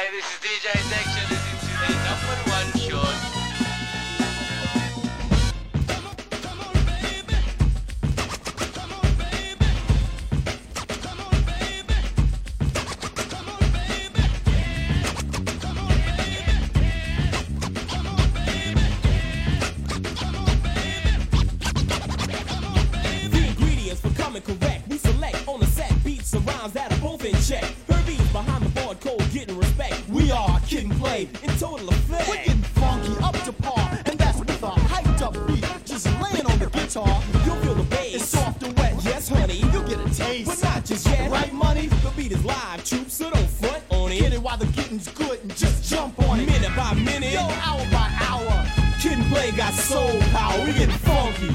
Hi, this is DJ Section. Listen to the number one show. Correct, we select on the set beats and rhymes that are both in check. Herbie's behind the board, cold, getting respect. We are Kid and Play in total effect. We're getting funky up to par, and that's with a hyped up beat. Just laying on the guitar, you'll feel the bass. It's soft and wet, yes, honey. You'll get a taste, but not just yet. Right, money? The beat is live, troops, so don't front on it. Get it while the getting's good and just jump on it. Minute by minute, yo, hour by hour. Kid and Play got soul power. We getting funky.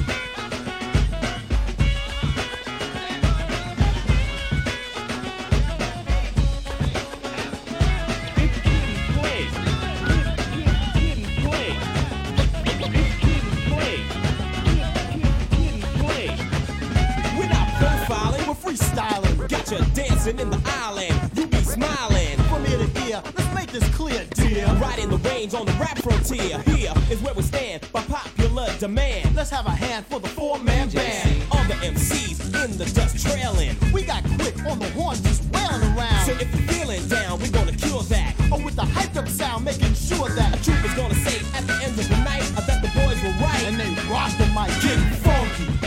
Freestyling, got you dancing in the island. You be smiling from ear to ear. Let's make this clear, dear. Right in the range on the rap frontier. Here is where we stand by popular demand. Let's have a hand for the four-man band. All the MCs in the dust trailing. We got quick on the horns just wailing around. So if you're feeling down, we're gonna cure that. Oh, with the hyped up sound, making sure that a troop is gonna say at the end of the night that the boys were right and they rock the mic, getting funky.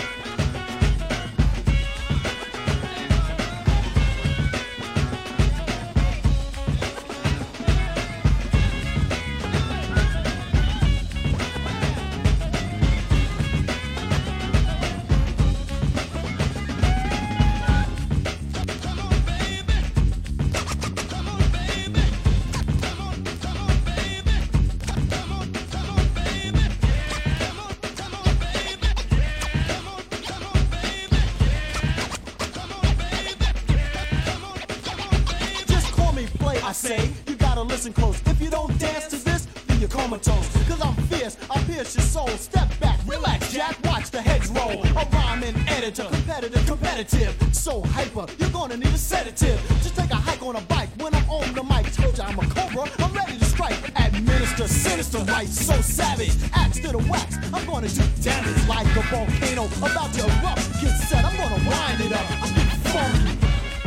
I say, you gotta listen close. If you don't dance to this, then you're comatose. Cause I'm fierce, I pierce your soul. Step back, relax, Jack, watch the heads roll. A rhyming editor, competitive. So hyper, you're gonna need a sedative. Just take a hike on a bike when I'm on the mic. Told ya I'm a cobra, I'm ready to strike. Administer sinister rights, so savage. Axe to the wax, I'm gonna do damage like a volcano about to erupt. Get set, I'm gonna wind it up. I'm getting funky.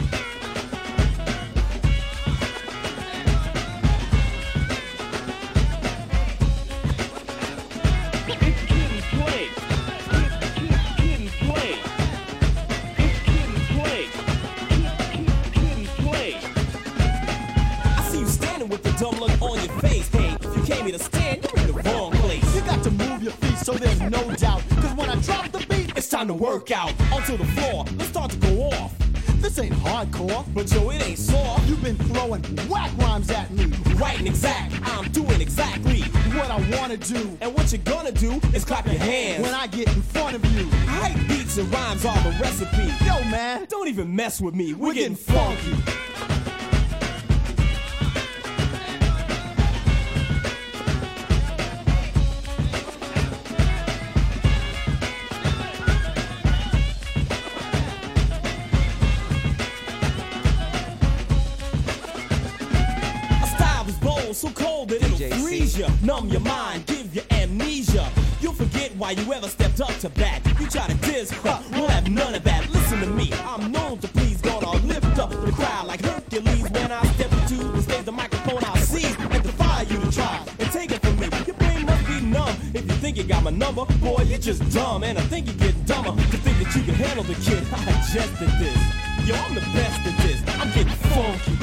Dumb look on your face. Hey, if you came here to stand, you're in the wrong place. You got to move your feet so there's no doubt. Cause when I drop the beat, it's time to work out. Onto the floor, let's start to go off. This ain't hardcore, but yo, it ain't soft. You've been throwing whack rhymes at me. Right and exact, I'm doing exactly what I wanna do. And what you're gonna do is clap your hands when I get in front of you. Hype beats and rhymes are the recipe. Yo, man, don't even mess with me. We're getting funky. So cold that it'll freeze you, numb your mind, give you amnesia. You'll forget why you ever stepped up to bat. You try to diss, we'll have none of that. Listen to me, I'm known to please God. I'll lift up the crowd like Hercules. When I step into the stage, the microphone I'll seize and defy you to try and take it from me. Your brain must be numb if you think you got my number. Boy, you're just dumb, and I think you're getting dumber to think that you can handle the kid. I just did this. Yo, I'm the best at this. I'm getting funky.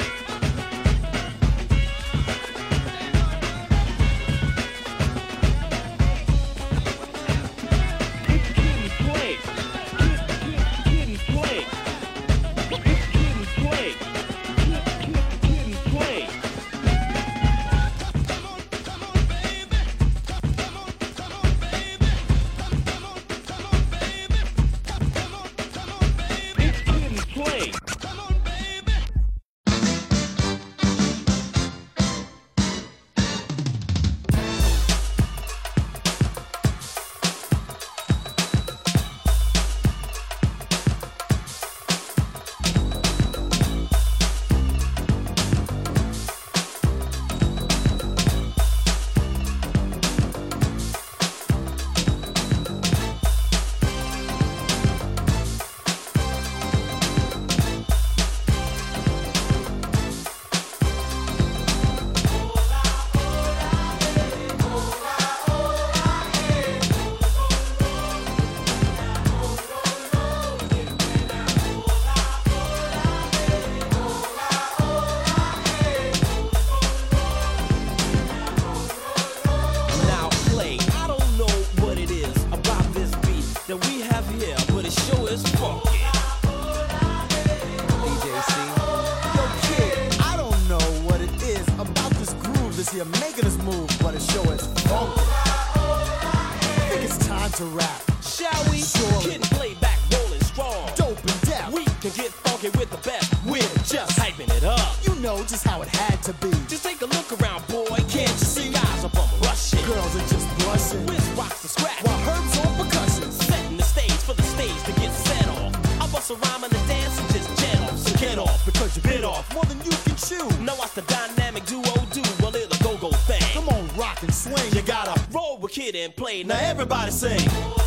See, I'm making this move, but it sure is funky. I think it's time to rap. Shall we? Surely. Kid and play back, rolling strong. Dope and deaf. We can get funky with the best. We're just Hyping it up. You know just how it had to be. Just take a look around, boy. Can't you see? Guys are bum rushing. Girls are just blushing. Wiz rocks the scratch. While Herb's on percussion. Setting the stage for the stage to get set off. I bust a rhyme and a dance and just jet off. So get off because you bit off More than you can chew. Now watch the dynamic duo do a little go-go thing. Come on, rock and swing. You gotta roll with Kid and Play. Now everybody sing.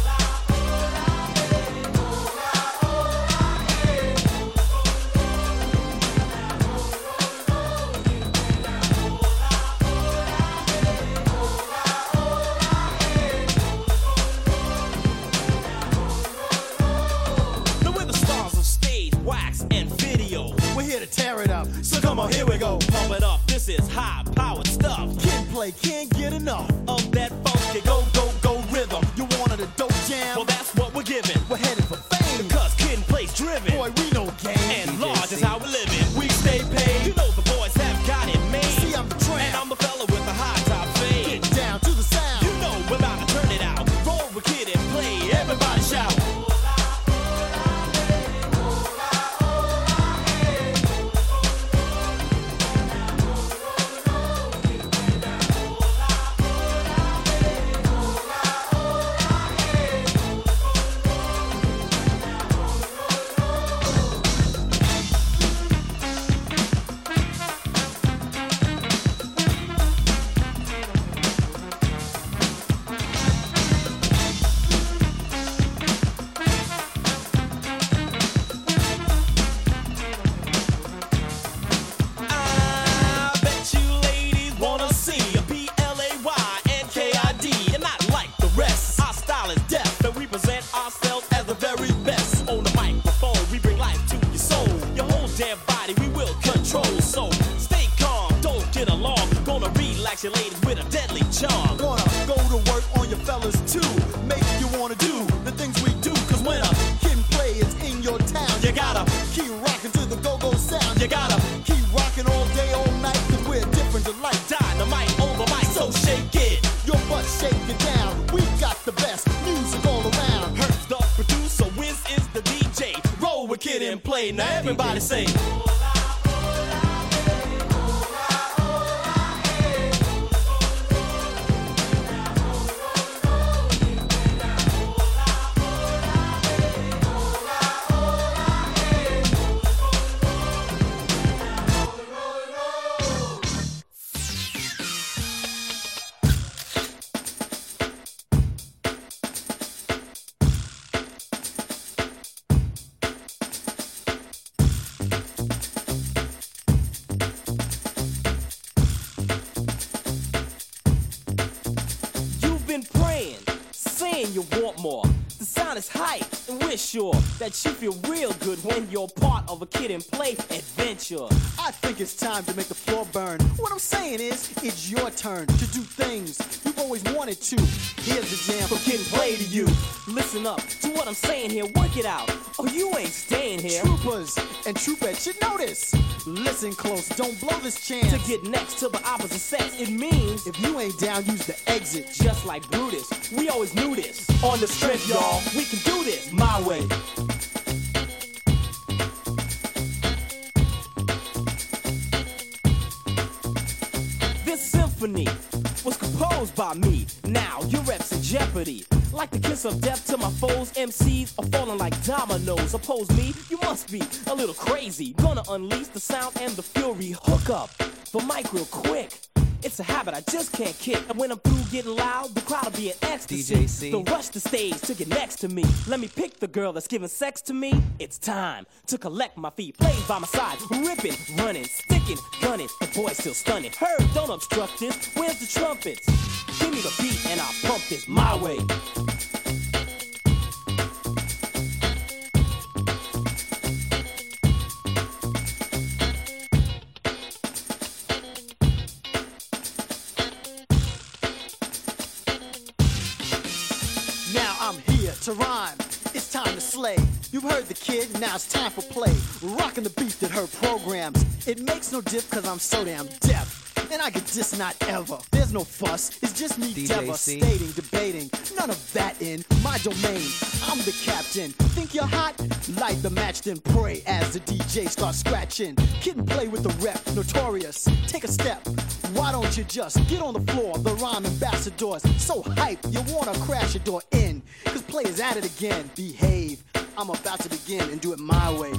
Now we're the stars of stage, wax, and video. We're here to tear it up. So come on, here we go. Pump it up. This is high-powered stuff. Kid and Play can't get enough Of that funky go rhythm. You wanted a dope jam? Well, that's what we're giving. We're headed for fame. Cause Kid and Play's driven. Boy, we know game. And large is how we live it. We stay paid. You know the boys have got it made. See, I'm the tramp. And I'm the fella with the high top fade. Get down to the sound. You know we're about to turn it out. Roll with Kid and Play. Everybody shout. I bet you ladies wanna see a P-L-A-Y-N-K-I-D. And not like the rest. Our style is deaf, and we present ourselves as the very best. On the microphone, we bring life to your soul. Your whole damn body, we will control. So stay calm, don't get along. Gonna relax your ladies with a deadly charm. Gonna go to work on your fellas too. Make you wanna do the things we do. Cause when a Kid and Play is in your town, You gotta, keep rocking to the go-go sound. you gotta Keep rocking all day, all night. Cause we're different delight. dynamite on the mic, so shake it. Your butt shake it down. We got the best music all around. Herb's the producer, Wiz is the DJ. Roll with Kid and Play, now everybody sing. You've been praying, saying you want more. The sound is hype, and we're sure that you feel real good when you're part of a Kid and Play adventure. I think it's time to make the floor burn. What I'm saying is, it's your turn to do things you've always wanted to. Here's the jam From Kid and Play to you. Listen up to what I'm saying here, work it out. Oh, you ain't staying here. Troopers and troopettes should know this. Listen close, don't blow this chance. To get next to the opposite sex, it means If you ain't down, use the exit. just like Brutus. We always knew this. On the strip, y'all, we can do this my way. This symphony was composed by me. Now your reps in jeopardy. Like the kiss of death to my foes, MCs are falling like dominoes. Oppose me, you must be a little crazy. Gonna unleash the sound and the fury. Hook up the mic real quick. It's a habit I just can't kick. And when I'm through getting loud, the crowd will be in ecstasy. DJ C. They'll rush the stage to get next to me. Let me pick the girl that's giving sex to me. It's time to collect my feet. Plays by my side, ripping, running, sticking, gunning. The boy's still stunning. Heard, don't obstruct this. Where's the trumpets? Give me the beat and I'll pump this my way. Now I'm here to rhyme. It's time to slay. You've heard the kid, now it's time for play. Rocking the beat that heard programs. It makes no diff cause I'm so damn deaf. and I get this not ever. There's no fuss, it's just me DJ devastating, debating. None of that in my domain. I'm the captain. Think you're hot? Light the match, then pray as the DJ starts scratching. Kid and play with the rep, notorious. Take a step. Why don't you just get on the floor? The rhyme ambassadors so hype you wanna crash your door in. Cause players at it again. Behave. I'm about to begin and do it my way.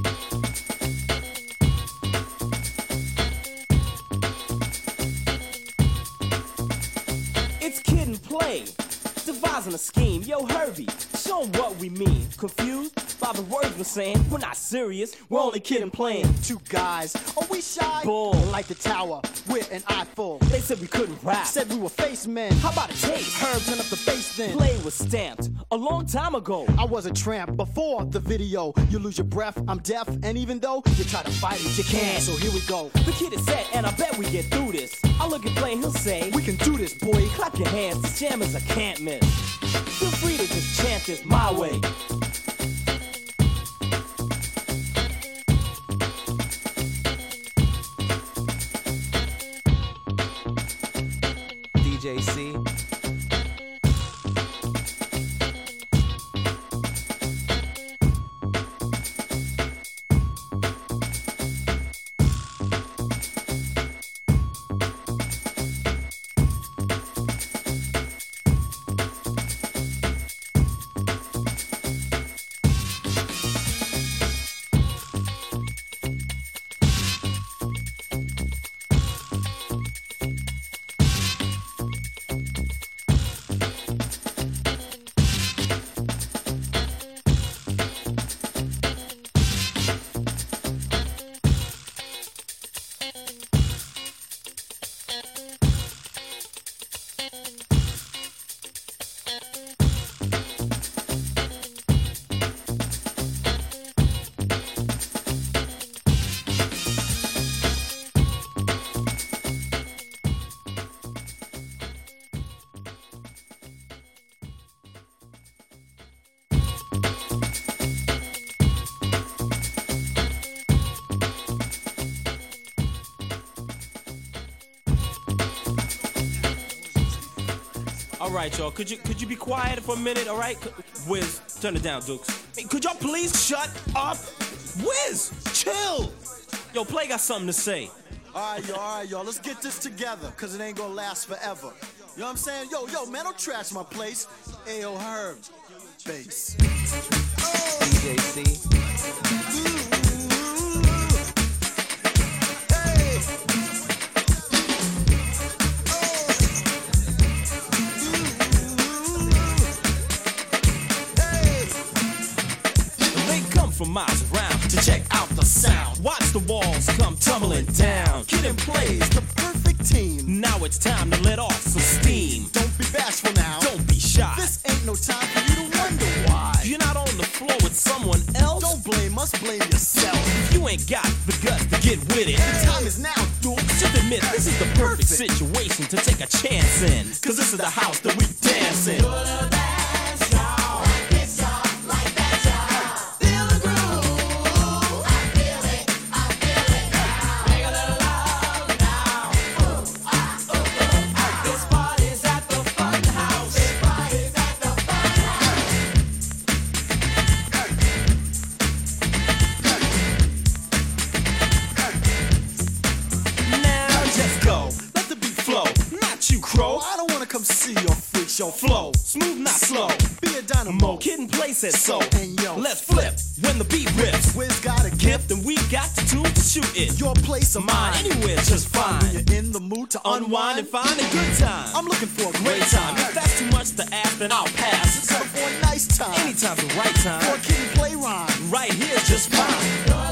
It's Kid and Play, devising a scheme. Yo, Herbie, show 'em what we mean. Confused by the words we're saying? We're not serious, we're only Kid and Playing. Two guys, are we shy? Bull. Like the tower, we're an eyeful. They said we couldn't rap. Said we were face men. How about a taste? Herb, turn up the bass then. Play was stamped a long time ago. I was a tramp before the video. You lose your breath, I'm deaf, and even though you try to fight it, you can't. So here we go. The kid is set, and I bet we get through this. I look at Play, and he'll say, We can do this, boy. clap your hands, this jam is a can't miss. Feel free to just chant this my way. DJ C. All right, y'all. Could you be quiet for a minute? All right, Wiz, turn it down, Dukes. Hey, could y'all please shut up? Wiz, chill. Yo, Play got something to say. All right, y'all. Let's get this together, cause it ain't gonna last forever. You know what I'm saying? Yo, man, don't trash my place. Ayo, Herb, bass. DJ C. From miles around to check out the sound. Watch the walls come tumbling down. Kid and Play's The perfect team. now it's time to let off some steam. Don't be bashful now. Don't be shy. This ain't no time for you to wonder why. You're not on the floor with someone else. Don't blame us, blame yourself. You ain't got the guts to get with it. The time is now, dude. Just admit this is the perfect situation to take a chance in. Cause this is the house that we dance in. I don't wanna come see your freak show Flow, smooth not slow. Be a dynamo. Kid and Play said so. And yo, Let's flip when the beat rips. Wiz got a gift. And we got the tools to shoot it. Your place of Mine mine. anywhere just fine. When you're in the mood to Unwind and find a good time. I'm looking for a Great time. If that's too much to ask, then I'll pass. It's time for a nice time. Anytime's the right For time. a Kid and Play rhyme. Right here, just fine.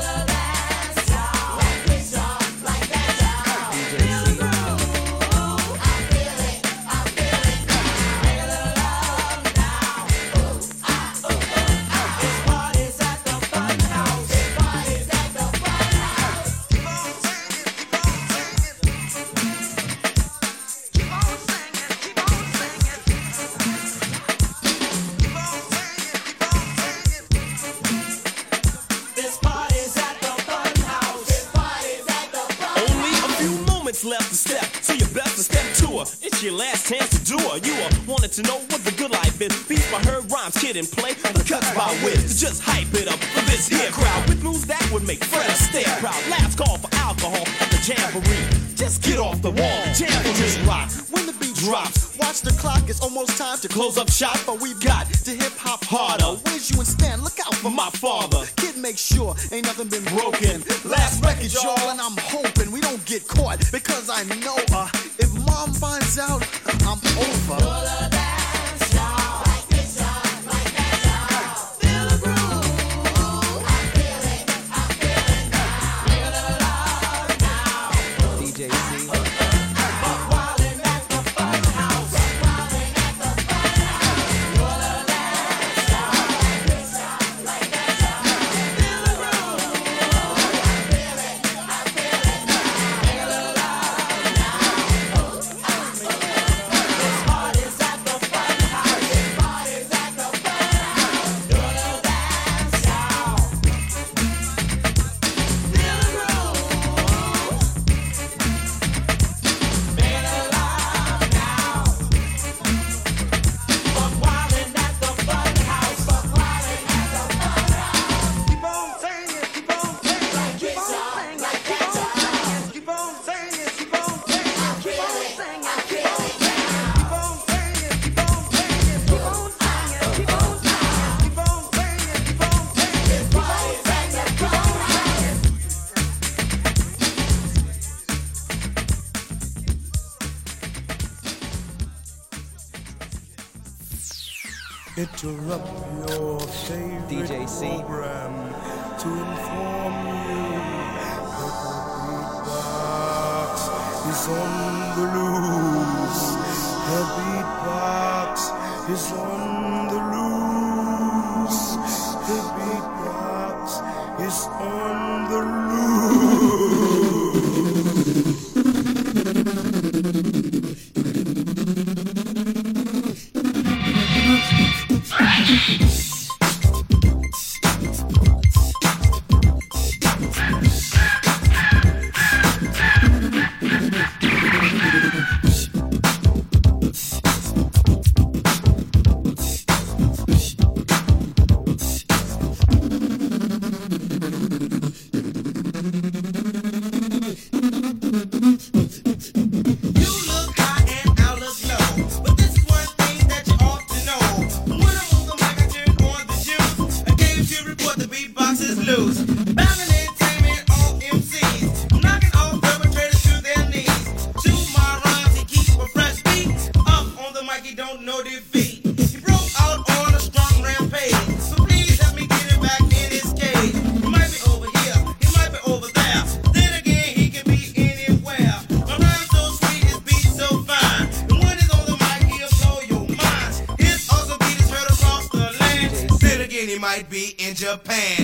This party's at the step, so you best to step to her. It's your last chance to do her. You wanted to know what the good life is. Beats by her rhymes, kid and play, the cuts by Wiz. Just hype it up for this here crowd. With news that would make Fred stay proud. Last call for alcohol at the jamboree. Just get off the wall, jam will just rock. When the beat drops, watch the clock, it's almost time to close up shop. But we've got to hip hop harder. Where's you and Stan? Look out for my father. Kid, make sure ain't nothing been broken. Last record, y'all, and I'm hoping we don't get caught. Because I know if mom finds out, I'm over. Interrupt your favorite DJ C. program to inform you that the beatbox is on the loose. The beatbox is on the loose. The beatbox is on the loose. Might be in Japan.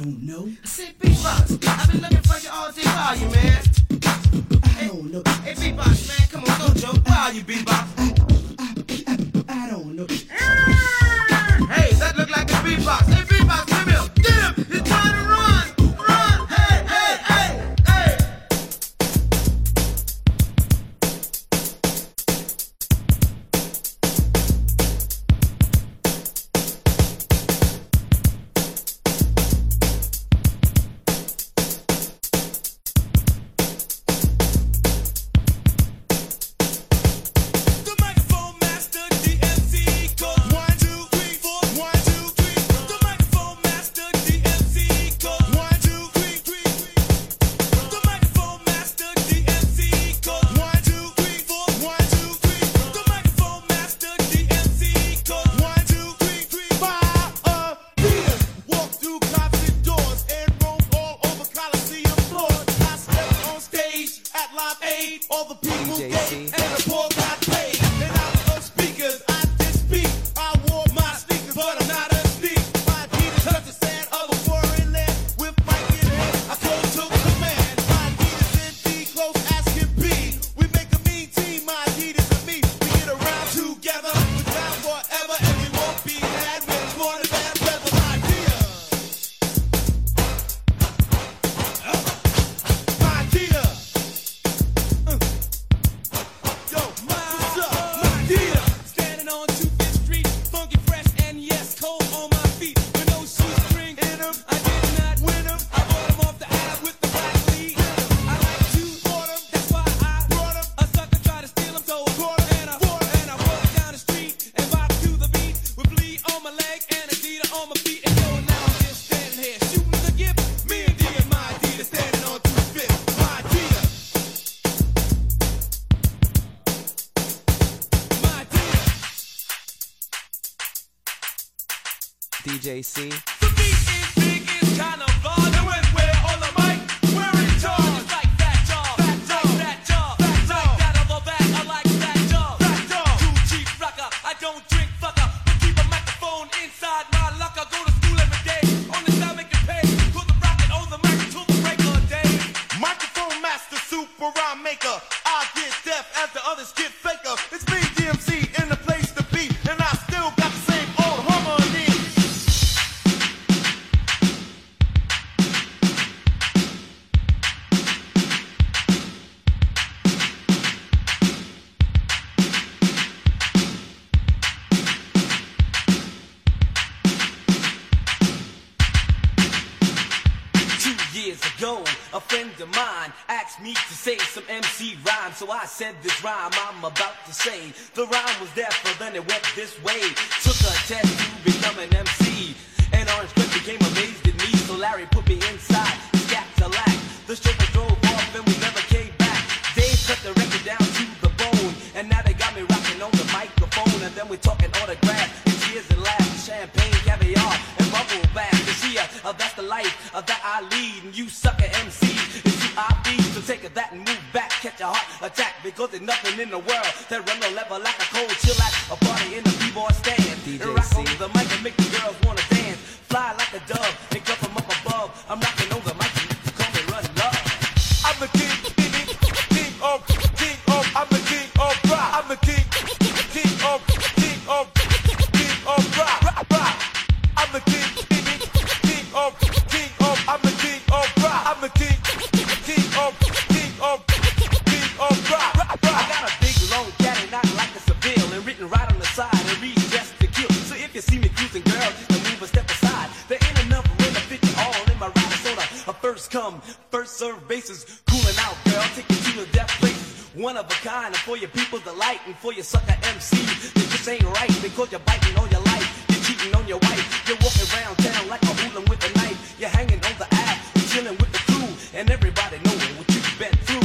don't know. Say beatbox. I've been looking for you all day. Where are you, man? I don't know. Hey, beatbox, man, come on, don't joke. Where are you, beatbox? I don't know. Hey, that look like a beatbox. Hey, beatbox, come here. Get him. He's trying to run. Run. Hey, hey, hey, hey. The microphone master, DMC, goes 1, 2, 3, 4. 1, 2, 3. The microphone master, DMC, goes 1, 2, 3, 3. The microphone master, DMC, goes 1, 2, 3, 4. 1, 2, 3. The microphone master, DMC, goes 1, 2, 3, 3. Pioneers walk through cops and doors and roam all over Coliseum floors. I stepped on stage at Live Aid. All the people DJ gave C. and the poor got paid. And out of speakers, I did speak. I wore my sneakers, but I'm not a sneak. My Adidas touched the sand of a foreign land. With Mike in hand, I close took command. My Adidas indeed close as can be. We make a mean team, my Adidas and me. We get around together, we're down forever, and we won't be mad when it's more than bad weather. My Adidas. My Adidas. Yo, what's up? My Adidas. Standing on 2nd Street, funky, fresh, and yes, cold on my feet. With no shoestring, Hit 'em. I did not Win 'em. I bought 'em off the app with the black lead. I like to Bought 'em. that's why I Brought 'em. a sucker tried to steal 'em, so Bought 'em. and I Bought 'em. and I walked down the street and bopped to the beat with Flea on my leg and Adidas on my feet. And so now I'm just standing here shooting the gift. Me and D and my Adidas standing on 2 fists. My Adidas. My Adidas. DJ C. The beat is big, it's kind of large. And when we're on the mic, we're in charge. It's like that job, like that job, like that of a back. I like that job. Too cheap rocker, I don't drink fucker. But keep a microphone inside my locker. Go to school every day, on the time make it pay. Put the rocket on the mic till the break of day. Microphone master, super rhyme maker. I get deaf as the others get faker. It's me, DMC, in the place to be, and I still got the same old harmony. Years ago, a friend of mine asked me to say some MC rhyme, so I said this rhyme I'm about to say. The rhyme was there, but then it went this way. Took a test to become an MC, and Orange Cliff became amazed at me, so Larry put me inside, scat to lack. The chauffeur drove off and we never came back. They cut the record down to the bone, and now they got me rocking on the microphone, and then we're talking autographs, and cheers and laughs, champagne, caviar, and bubble bath. You see, that's the life that I lead, and you sucker MCs, it's you I feed. So take that and move back, catch a heart attack, because there's nothing in the world that run the level like a cold chill at a party in the b-boy stand. DJ And rock C. on the mic and make the girls wanna dance, fly like a dove and come from up above. I'm rocking on the mic and you can call me Run Love. I'm the king of I'm the king of rock. I'm the king of rock. I'm the king of I'm the king of rock. I'm the king of rock. I got a big long caddy, not like a Seville, and written right on the side and read just to kill. So if you see me cruising, girl, just to move a step aside. There ain't enough room to fit you all in my ride. So a first come, first serve basis, cooling out, girl, take you to the death places. One of a kind, and for your people's delight, and for your sucker MCs, it just ain't right because you're biting on your life, you're cheating on your wife, you're walking around town like a hooligan with a knife, you're hanging on the app, you're chilling with the crew, and everybody knowing what you've been through.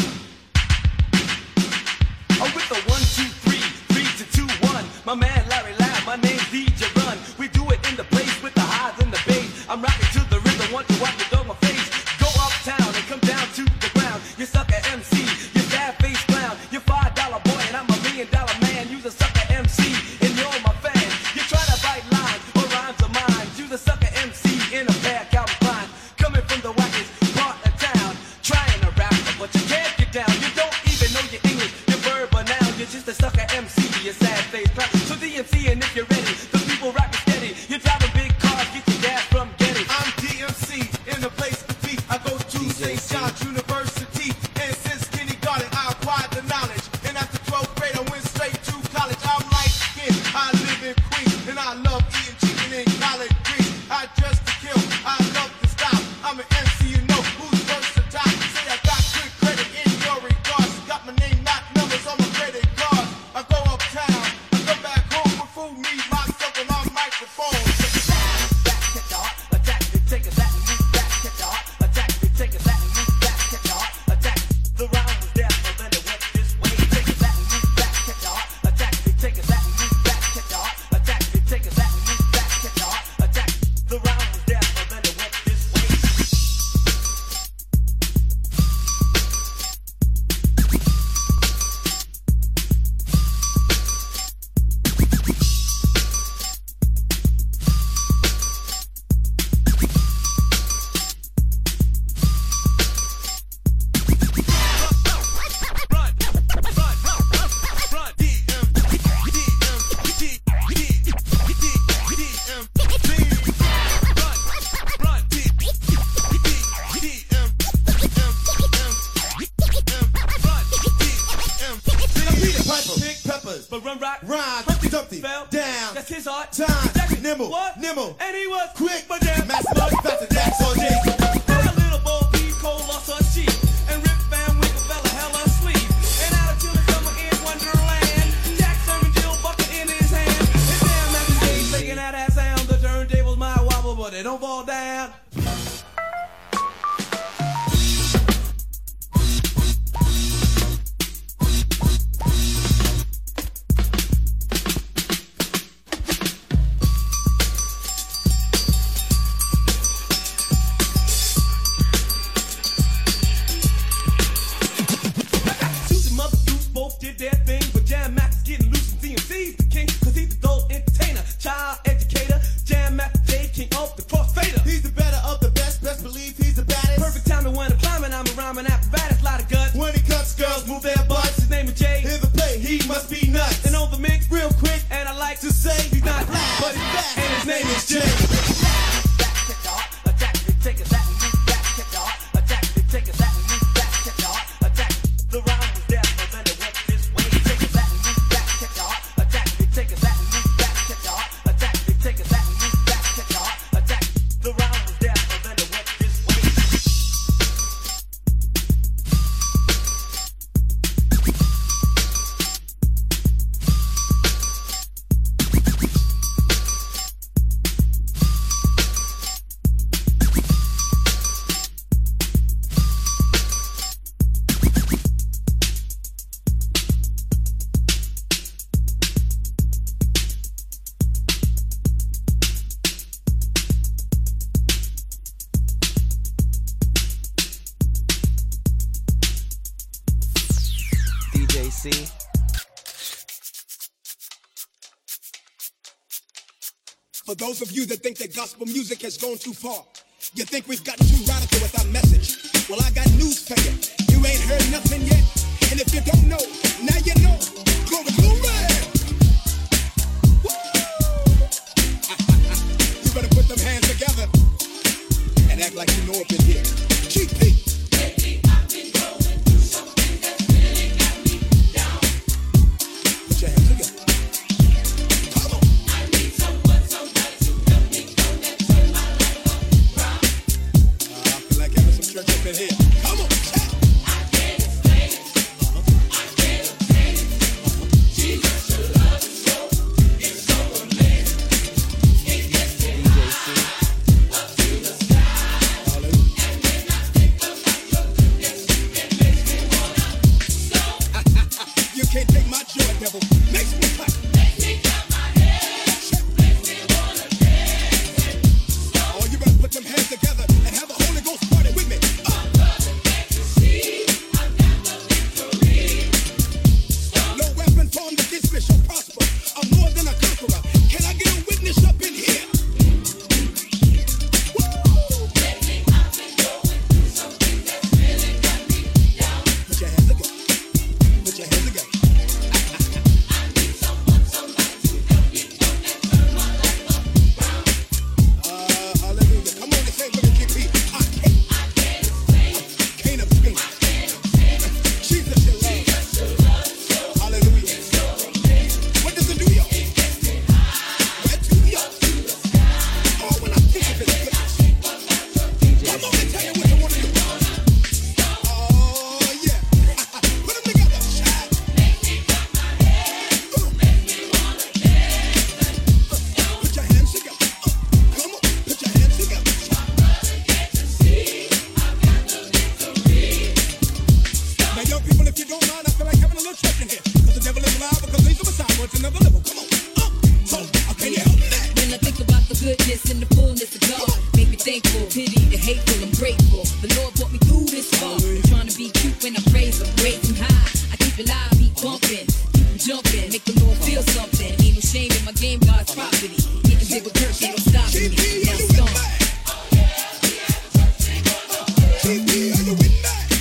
I'm with the 1, 2, 3, 3 to 2, 1. My man Larry Lab, my name's DJ Run. We do it in the place with the highs and the bass. I'm rocking to the rhythm, want to watch me dog my face. Go uptown and come down to the ground. You sucker MC, you sad face clown. You're $5 boy and I'm $1 million man. You's a sucker MC and you're my fan. You try to bite lines or rhymes of mine. You's a sucker MC in a pair Calvin Klein. run rock. Rhyme, Humpty Dumpty, fell down. That's his art. Time, Jack- nimble, what? nimble. And he was Quick, but damn. Master Much, faster, that's all Jay. Now little Bo Peep Cole lost her cheek, and Rip Van Winkle fell a hell of asleep. And out of tune of summer in Wonderland, Jack serving Jill bucket in his hand. And damn, Master J's making out that sound. The turntables might wobble, but they don't fall down. Did their thing, but Jam Max is getting loose from DMC's the king, cause he's the adult entertainer, child educator, Jam Max J, king of the crossfader. He's the better of the best, best believe he's the baddest. Perfect timing when I'm climbing, I'm a rhyming apparatus, lot of guts. When he cuts, girls move their butts. His name is Jay, Hear the play, he must be nuts. and on the mix, Real quick, and I like to say he's not black, but he's fast, and his name is Jay. The rhyme was there, but then it went this way. Take it back and move back, check your heart. Attack, take it back and move back, check your heart. Attack, take it back and move back, check your heart. Attack, the rhyme was there, but then it went this way. DJ C. For those of you that think that gospel music has gone too far, you think we've gotten too radical with our message. Well, I got news for you. You ain't heard nothing yet. And if you don't know, now you know. Glory, glory! Woo! You better put them hands together and act like you know up in here. GP! Put your hands together. Come on. I feel like having some church up in here. Come on. DJ C. You can't take my joy, devil. Makes me clap. Oh, you better put them hands together and have a Holy Ghost party with me. No weapon formed against me shall prosper. I'm more than a conqueror. Can I get a witness up in here? Woo! Put your hands together. Put your hands together. Hallelujah. Come on and say with me, GP. I can't abstain. Jesus, your love. Hallelujah. What does it do, y'all? Where to, y'all? Oh, when I think of his goodness. I'm gonna tell you what you want to do. Oh, yeah. Put them together. Shout. Put your hands together. Come on. Put your hands together. Now, young people, if you don't mind, I feel like having a little church in here. Because the devil is alive, because he's a Messiah. It's another level. Come on. So, can you help me that? When I think about the goodness and the fullness of God, make me thankful, pity the hateful, I'm grateful. The Lord brought me through this far. I'm trying to be cute when I praise Him, raise Him high. I keep it live, beat bumping, keep 'em jumping, make the Lord feel something. Ain't no shame in my game, God's property. Getting bigger, church ain't no stopping me. GP, Now are you it's with on. me? GP, are you with me?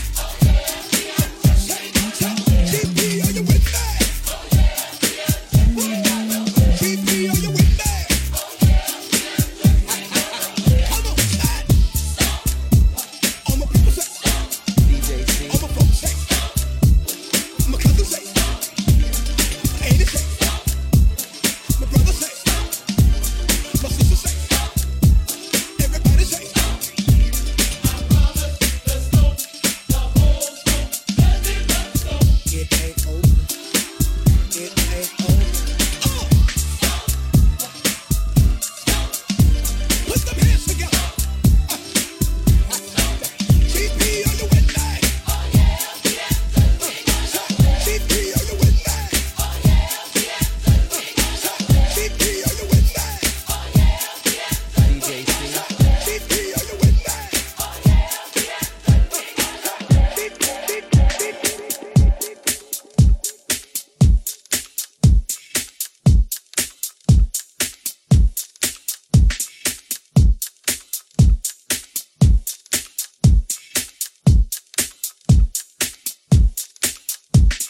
GP, are you with me? GP, are you with me? Come on, Chad. All my people say, DJ C. all my folks say, my cousins say, ain't it say?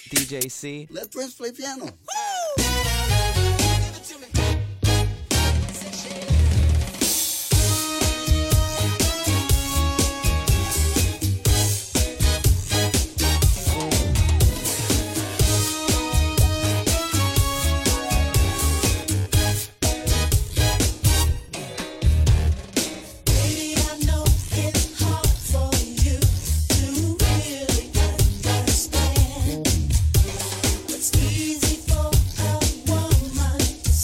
DJ C. Let Prince play piano. Easy for a woman.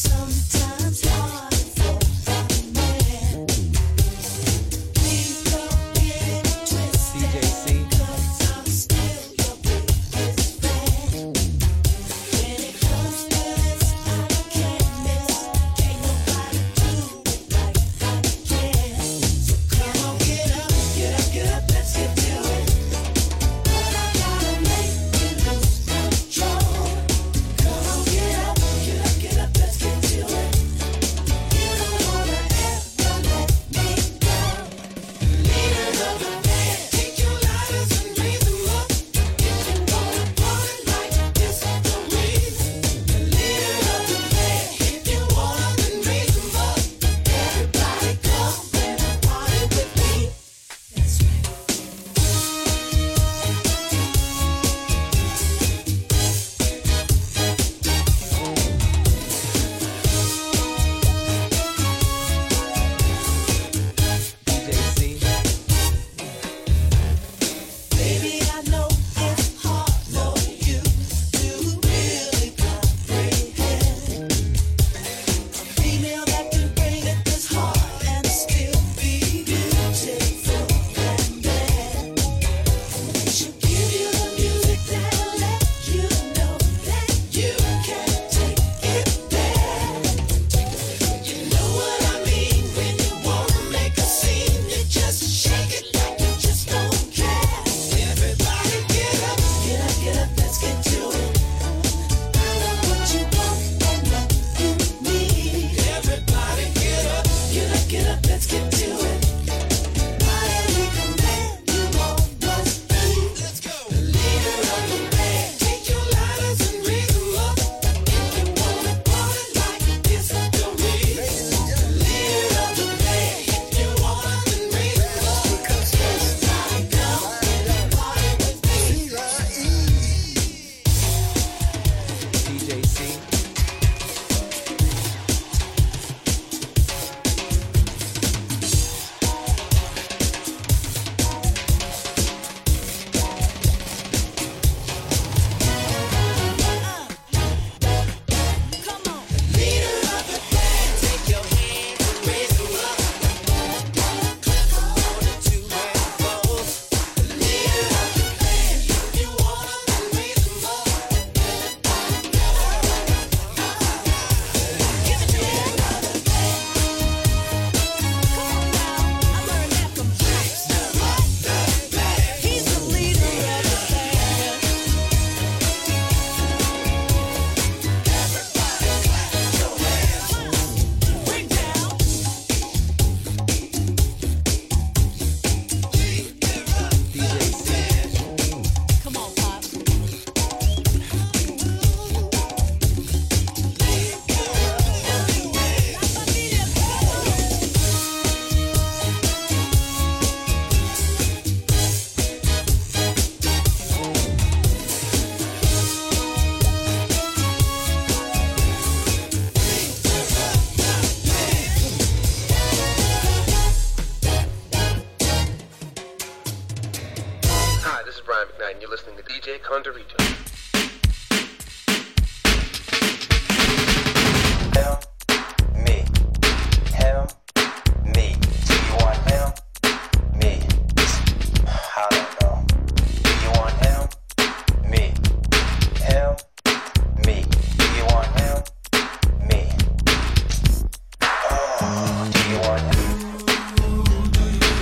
DJ Condorito.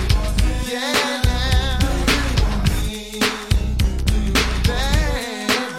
Yeah.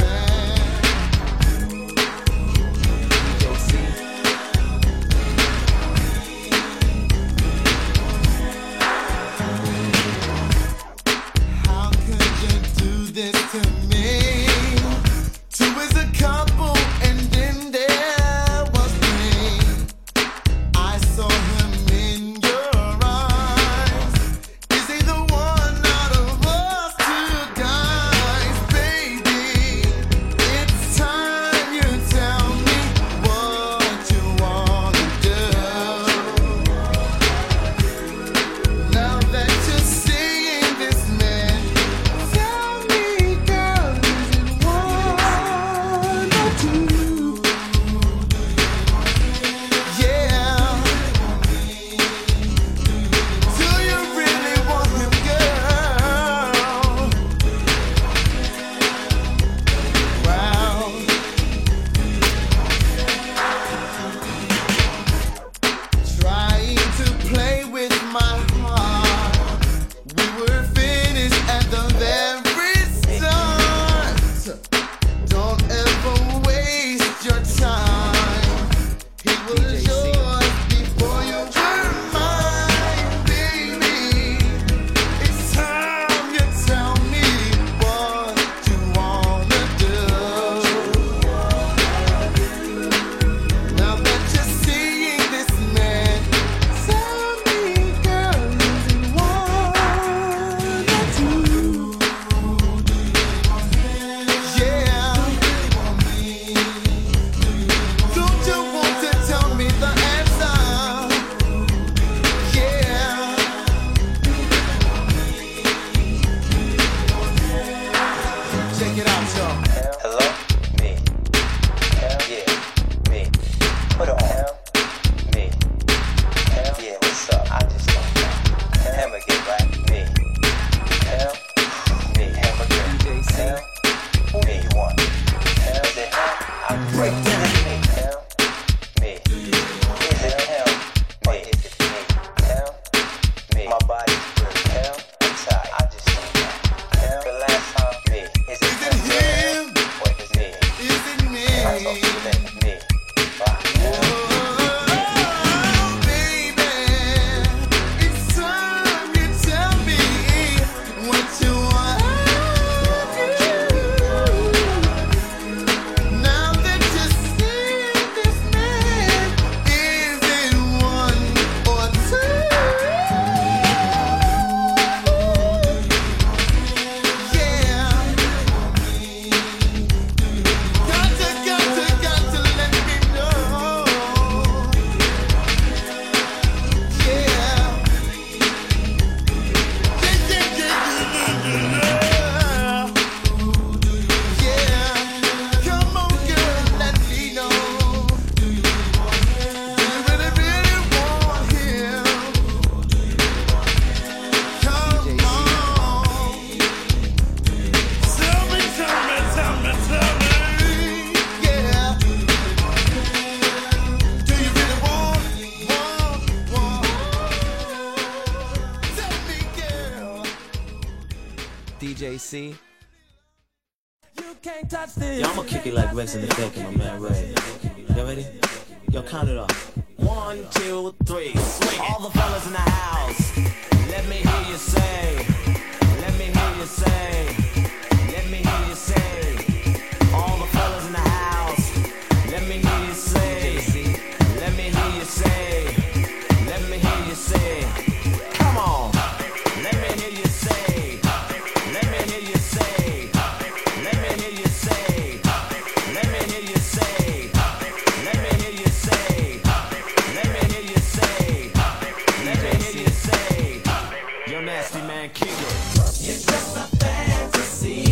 DJ C. You can't touch this. Yo, I'ma kick it like Rex and the Fake and my man Ray. Y'all ready? Yo, count it off. 1, 2, 3, swing it. All the fellas in the house, let me hear you say. Let me hear you say. Let me hear you say. All the fellas in the house, let me hear you say. Let me hear you say. Let me hear you say. Come on. Let me hear you say. Let me hear you say. Let me hear you say. Let me hear you say. Let me hear you say. Let me hear you say. Let me hear you say. Yo, nasty man, kick it. It's just a fantasy.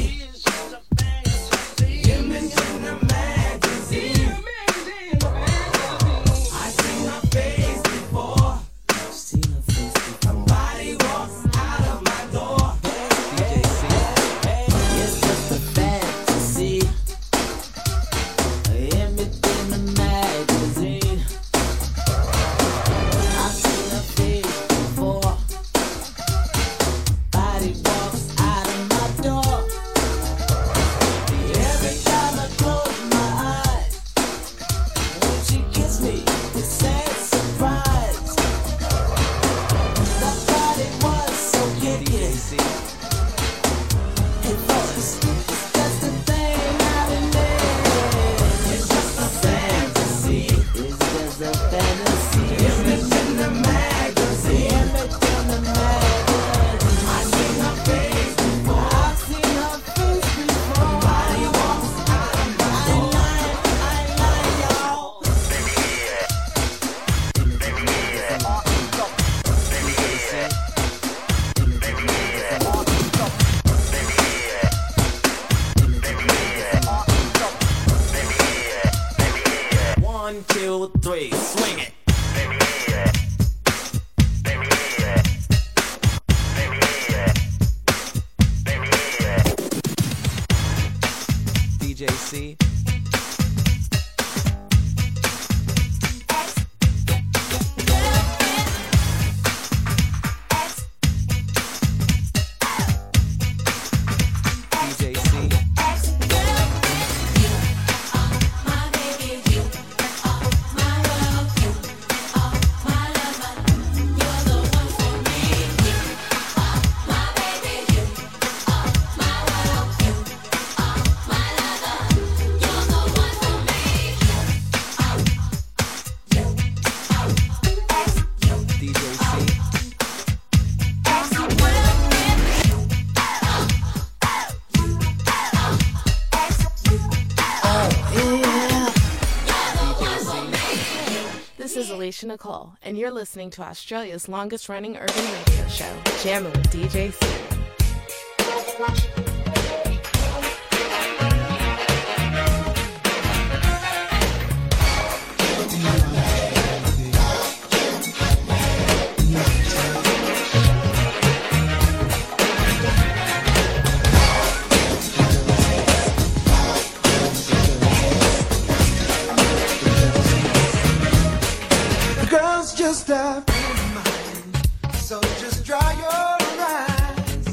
Image in a magazine. I've seen her face before. Somebody walks out of my door. It's just a fantasy. Image in a magazine. I've seen her face before. Body walks out of my door. Every time I close my eyes, when she kisses me, it's sad surprise. That body was so kicking. It was just a thing out in there. It's just a fantasy. It's just a fantasy. Image in the magazine. Image in the magazine. I've seen her face before. I've seen her face before. Body walks out of my door. I lie, y'all. One, two, three, swing it. DJ C. DJ C. My baby, you are my love, you are my lover. You're the one for me. You are my baby, you are my love, you are my lover. You're the one for me. DJ C. This is Alicia Nicole, and you're listening to Australia's longest running urban radio show, Jamming with DJ C. Girls just a friend of mine, so just dry your eyes.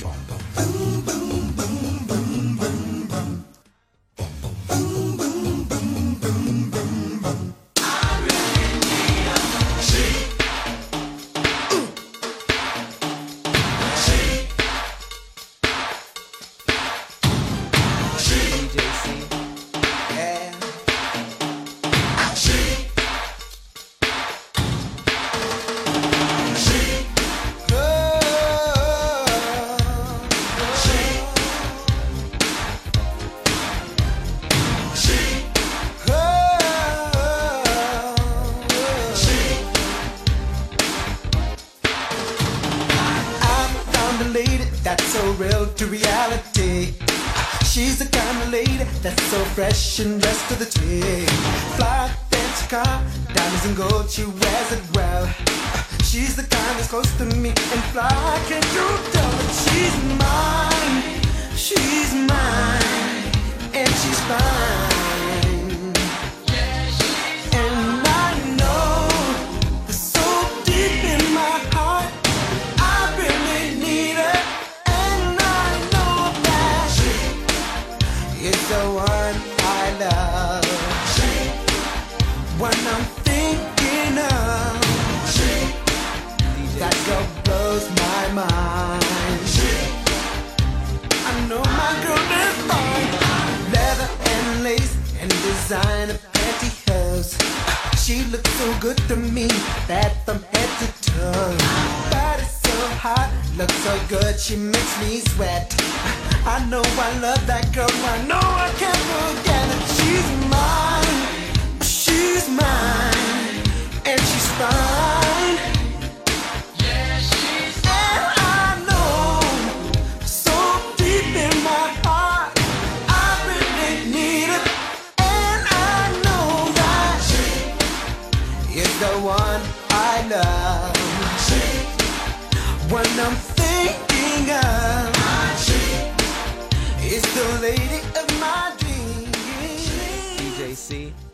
That's so real to reality. She's the kind of lady that's so fresh and dressed to the T. Fly, fancy car, diamonds and gold, she wears it well. She's the kind that's close to me and fly. Can't you tell that she's mine, and she's fine. And I know so deep in my heart I really need her. Is the one I love, one I'm thinking of. That girl blows my mind. I know my girl is fine. Leather and lace and designer pantyhose. She looks so good to me, that from head to toe. Body's so hot, looks so good, she makes me sweat. I know I love that girl, I know I can't forget it. She's mine, and she's fine. Yeah, she's and I know, so deep in my heart, I really need her. And I know that she is the one I love, one I'm thinking of. Is the lady of my dreams. DJ C.